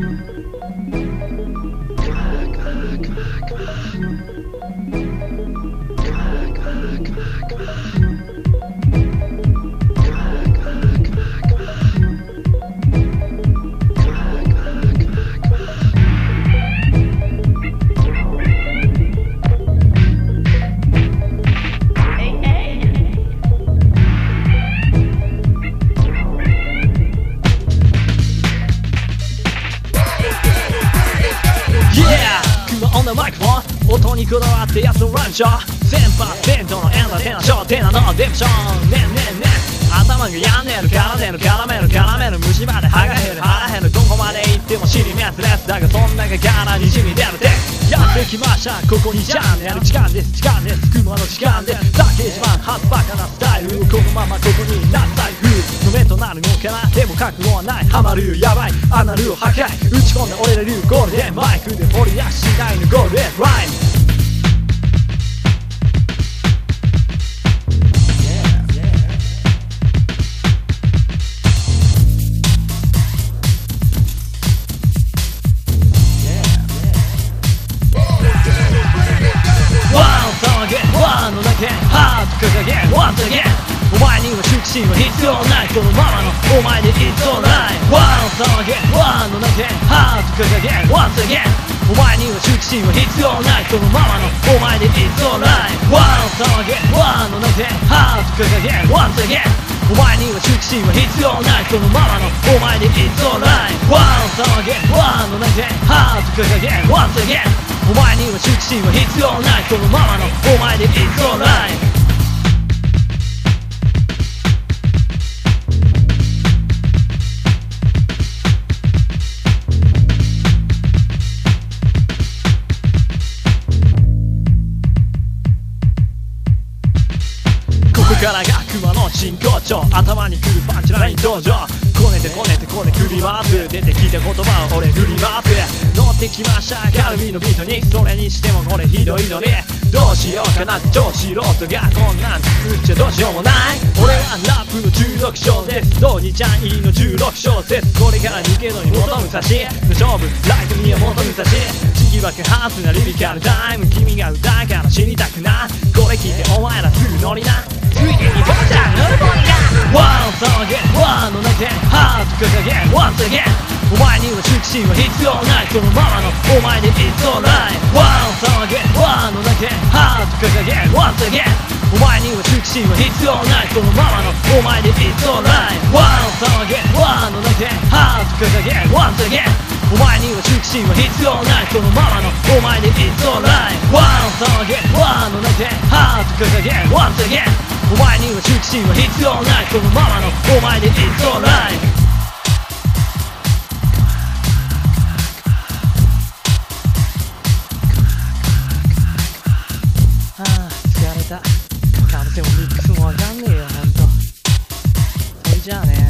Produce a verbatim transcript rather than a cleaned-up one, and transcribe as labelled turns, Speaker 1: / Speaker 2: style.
Speaker 1: マイクフォン音にこだわってやつのランチョー せんパーセント のエンターテイナー超テナのデプションねんねんねん頭が病んでる絡んでる絡める絡める虫歯で歯が減る腹減るどこまで行っても尻滅裂だがそん中からにじみ出るでやってきましたここにチャンネル時間です時間です熊の時間ですだけ一番ハッバカなスタイルこのままここになった財布の目となるのかなでも覚悟はないハマるよやばいアナルを破壊打ち込んで俺ら流ゴールデンマイクで掘り出し次第のゴールデンラインワンのだけハート掲げ Once again お前には羞恥心は必要ないこのままのお前で It's alright One song again ワンのだけハート掲げ Once again お前には羞恥心は必要ないこのままのお前で It's alright One song again ワンのだけハート掲げ Once again お前には羞恥心は必要ないこのままのお前で It's alright One song again ワンのだけハート掲げ Once againお前には羞恥心は必要ないこのままのお前で It's alright ここからが熊の真骨頂頭にくるパンチライン登場こねてこねてこねくり回す出てきた言葉を俺振り回す乗ってきましたカルビのビートにそれにしてもこれひどいのにどうしようかなって超素人がこんなん作っちゃどうしようもない俺はラップの中毒小説どうにちゃんいいのじゅうろく小節これから逃げのに元武蔵の勝負ライトには元武蔵時期爆発なリリカルタイム君が歌うから死にたくなこれ聞いてお前らすぐ乗りなついてにボちゃん乗るボニがワンソンゲワンの中でハート掲げ Once again お前には羞恥心は必要ないこのままのお前で It's alright ワンソンゲワンの中でハート掲げ Once again お前には羞恥心は必要ないこのままのお前で It's alright ワンソンゲワンの中でハート掲げ Once again お前には羞恥心は必要ないこのままのお前で It's alright ワンソンゲワンの中でハート掲げ Once again お前には羞恥心は必要ないこのままのお前で It's alright ああ疲れたかぶせもミックスもわかんねえよほんとそれじゃあね